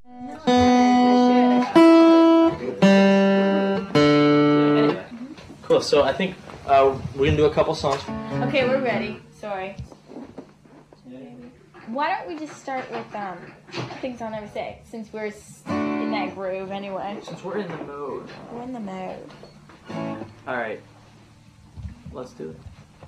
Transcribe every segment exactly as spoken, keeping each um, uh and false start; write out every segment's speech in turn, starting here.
Anyway, cool. So I think uh, we're gonna do a couple songs. Okay, we're ready. Sorry. Why don't we just start with um, things I'll never say, since we're in that groove anyway. Since we're in the mode. We're in the mode. All right. Let's do it.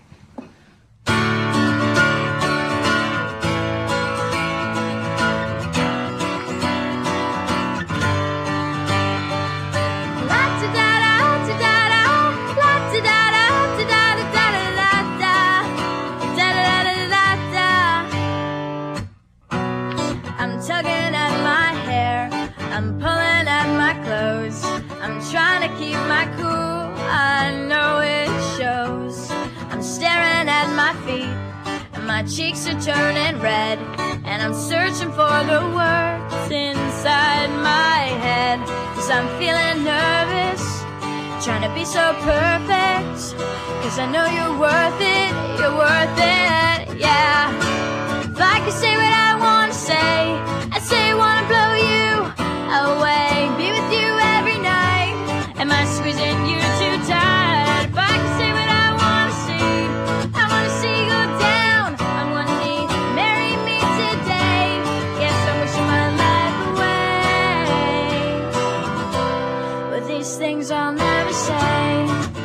I'm tugging at my hair, I'm pulling at my clothes, I'm trying to keep my cool, I know it shows. I'm staring at my feet, and my cheeks are turning red, and I'm searching for the words inside my head, 'cause I'm feeling nervous, trying to be so perfect, 'cause I know you're worth it, you're worth it, yeah. If I could say what I wanna say, I'd say I wanna blow you away, be with you every night. Am I squeezing you too tight? If I could say what I wanna see, I wanna see you go down on one knee, marry me today. Yes, I'm wishing my life away, but these things I'll never say.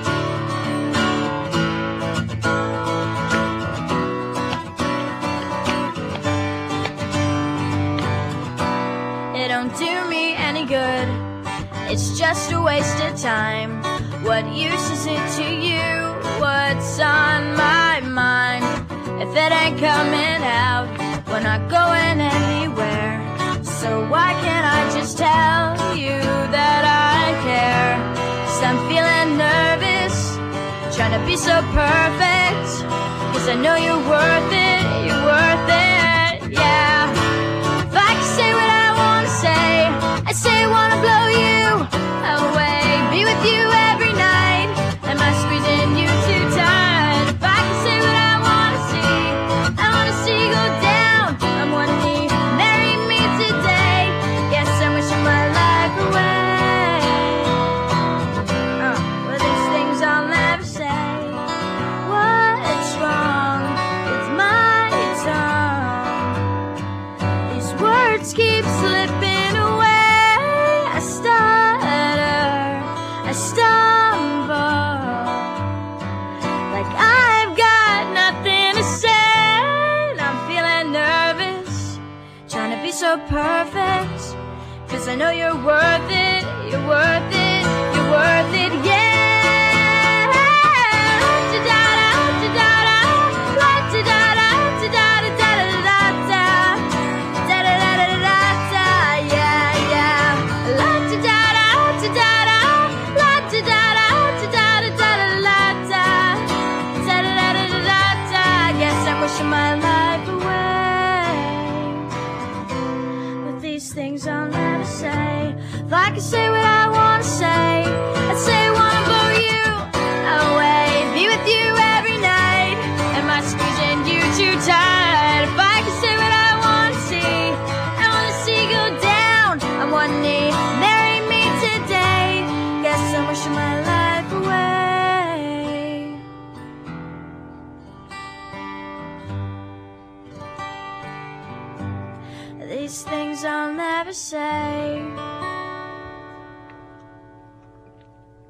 Don't do me any good, it's just a waste of time. What use is it to you? What's on my mind? If it ain't coming out, we're not going anywhere. So why can't I just tell you that I care? 'Cause I'm feeling nervous, trying to be so perfect, 'cause I know you're worth it, you're worth it, yeah. If I could say what I say, I say I wanna blow you away, be with you every night. Am I squeezing you too tight? If I can say what I wanna see, I wanna see you go down on one knee, marry me today. Yes, I'm wishing my life away. Uh, but these things I'll never say. What's wrong with my tongue? These words keep slipping. I stumble like I've got nothing to say, and I'm feeling nervous, trying to be so perfect, 'cause I know you're worth it, you're worth it, you're worth it, yeah. My life away, but these things I'll never say. If I could say what I wanna say, I'd say I wanna blow you away, be with you every night. Am I squeezing you too tight? If I could say what I wanna see, I wanna see you go down on one knee, marry me today. Guess I'm wishing my life away. These things I'll never say.